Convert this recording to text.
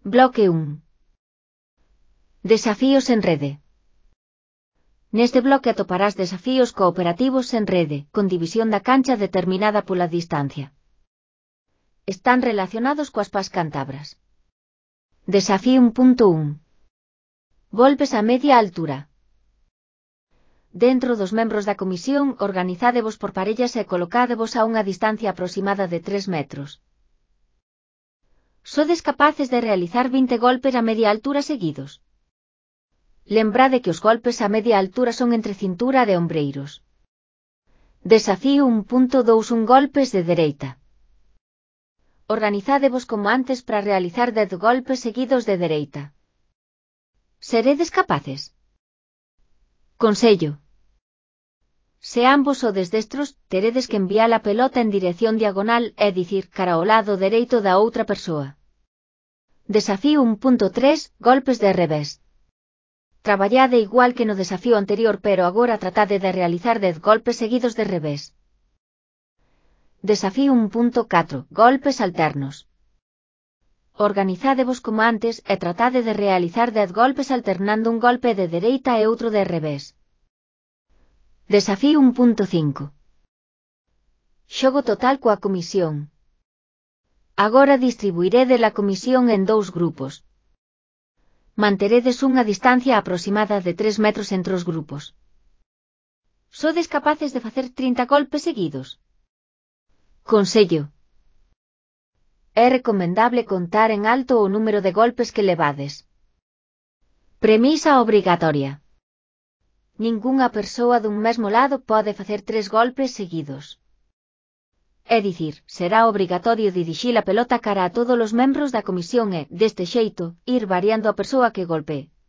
Bloque 1. Desafíos en rede. Neste bloque atoparás desafíos cooperativos en rede, con división da cancha determinada pola distancia. Están relacionados coas pas cántabras. Desafío 1.1. Golpes a media altura. Dentro dos membros da comisión, organizádevos por parellas e colocádevos a unha distancia aproximada de 3 metros. Sodes capaces de realizar 20 golpes a media altura seguidos. Lembrade que os golpes a media altura son entre cintura e ombreiros. Desafío 1.2. Golpes de dereita. Organizádevos como antes para realizar 10 golpes seguidos de dereita. Seredes capaces? Consello. Se ambos sodes destros, teredes que enviar a pelota en dirección diagonal, é dicir, cara ao lado dereito da outra persoa. Desafío 1.3. Golpes de revés. Traballade igual que no desafío anterior, pero agora tratade de realizar 10 golpes seguidos de revés. Desafío 1.4. Golpes alternos. Organizádevos como antes e tratade de realizar 10 golpes alternando un golpe de dereita e outro de revés. Desafío 1.5. Xogo total coa comisión. Agora distribuirede a comisión en 2 grupos. Manteredes unha distancia aproximada de 3 metros entre os grupos. Sodes capaces de facer 30 golpes seguidos? Consello. É recomendable contar en alto o número de golpes que levades. Premisa obrigatoria. Ningunha persoa dun mesmo lado pode facer 3 golpes seguidos. É dicir, será obrigatorio dirixir a pelota cara a todos os membros da comisión e, deste xeito, ir variando a persoa que golpee.